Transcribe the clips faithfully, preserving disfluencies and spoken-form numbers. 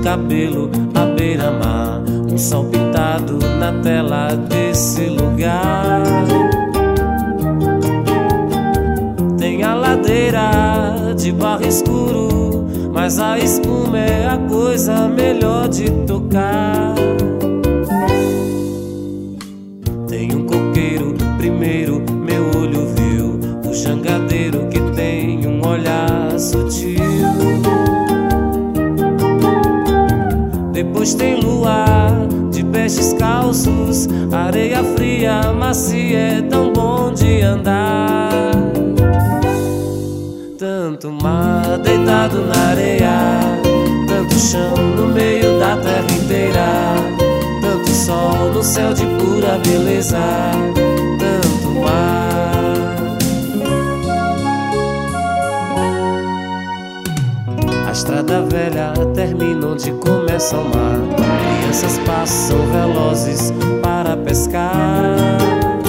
cabelo à beira-mar, um sol pintado na tela desse lugar. Tem a ladeira de barro escuro, mas a espuma é a coisa melhor de tocar. Tem um coqueiro, primeiro meu olho viu, o jangadeiro que tem um olhar sutil. Depois tem luar de pés descalços, areia fria, macia, é tão bom de andar. Tanto mar deitado na areia, tanto chão no meio da terra inteira, tanto sol no céu de pura beleza, tanto mar. A estrada velha termina onde começa o mar, crianças passam velozes para pescar.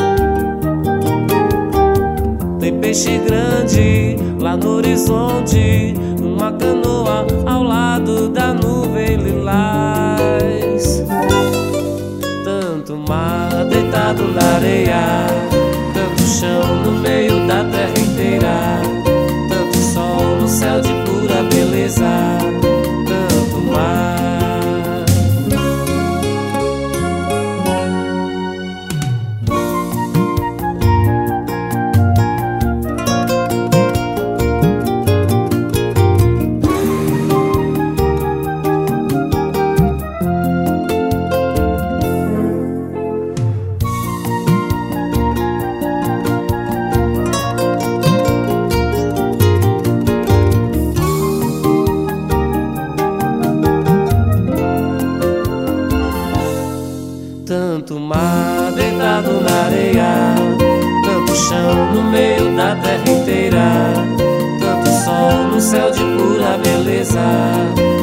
Tem peixe grande lá no horizonte, uma canoa ao lado da nuvem lilás. Tanto mar deitado na areia, tanto chão no meio da terra inteira, tanto sol no céu de pura beleza, tanto mar. Tanto mar deitado na areia, tanto chão no meio da terra inteira, tanto sol no céu de pura beleza.